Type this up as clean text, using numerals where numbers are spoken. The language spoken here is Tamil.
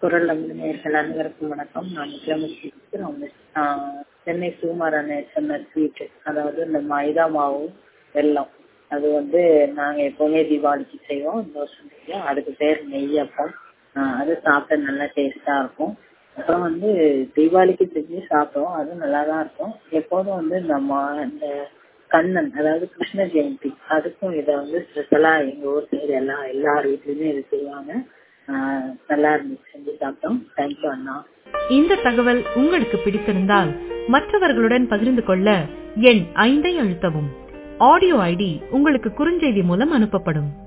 குரல் நமது நேயர்கள் அனைவருக்கும் வணக்கம். நான் முதலமைச்சர் சென்னை சுகுமாரன் சொன்ன ஸ்வீட், அதாவது இந்த மைதா மாவு வெல்லம், அது வந்து நாங்க எப்பவுமே தீபாவளிக்கு செய்வோம். இந்த வருஷம் செய்வோம். அதுக்கு பேர் நெய்யப்பம். அது சாப்பிட நல்லா டேஸ்டா இருக்கும். அப்புறம் வந்து தீபாவளிக்கு செஞ்சு சாப்பிடுவோம், அதுவும் நல்லா தான் இருக்கும். எப்போதும் வந்து இந்த கண்ணன், அதாவது கிருஷ்ண ஜெயந்தி, அதுக்கும் இதை வந்து ஸ்பெஷலா எங்க ஊர் சைடு எல்லார் வீட்லயுமே இது செய்வாங்க. நல்லா இருந்துச்சு, செஞ்சு சாப்பிட்டோம். தேங்க்யூ அண்ணா. இந்த தகவல் உங்களுக்கு பிடித்திருந்தால் மற்றவர்களுடன் பகிர்ந்து கொள்ள எண் 5 அழுத்தவும். ஆடியோ ஐடி உங்களுக்கு குறுஞ்செய்தி மூலம் அனுப்பப்படும்.